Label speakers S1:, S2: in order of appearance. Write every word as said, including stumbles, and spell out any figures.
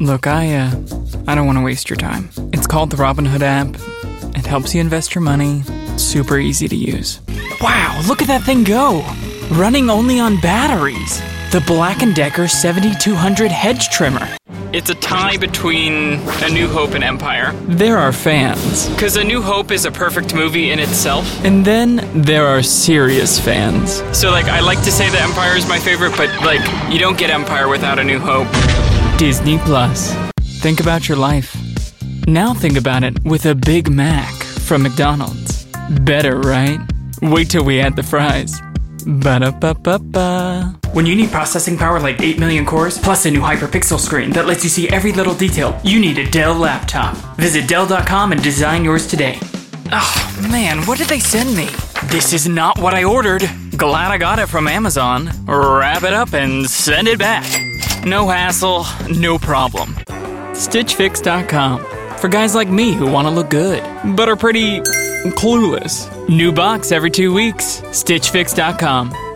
S1: Look, I, uh, I don't want to waste your time. It's called the Robinhood app. It helps you invest your money. It's super easy to use. Wow, look at that thing go! Running only on batteries. The Black and Decker seventy-two hundred hedge trimmer. It's a tie between A New Hope and Empire. There are fans. Because A New Hope is a perfect movie in itself. And then there are serious fans. So, like, I like to say that Empire is my favorite, but, like, you don't get Empire without A New Hope. Disney Plus. Think about your life. Now think about it with a Big Mac from McDonald's. Better, right? Wait till we add the fries. Ba-da-ba-ba-ba. When you need processing power like eight million cores, plus a new hyperpixel screen that lets you see every little detail, you need a Dell laptop. Visit Dell dot com and design yours today. Oh man, what did they send me? This is not what I ordered. Glad I got it from Amazon. Wrap it up and send it back. No hassle, no problem. Stitch Fix dot com. For guys like me who want to look good, but are pretty clueless. New box every two weeks. Stitch Fix dot com.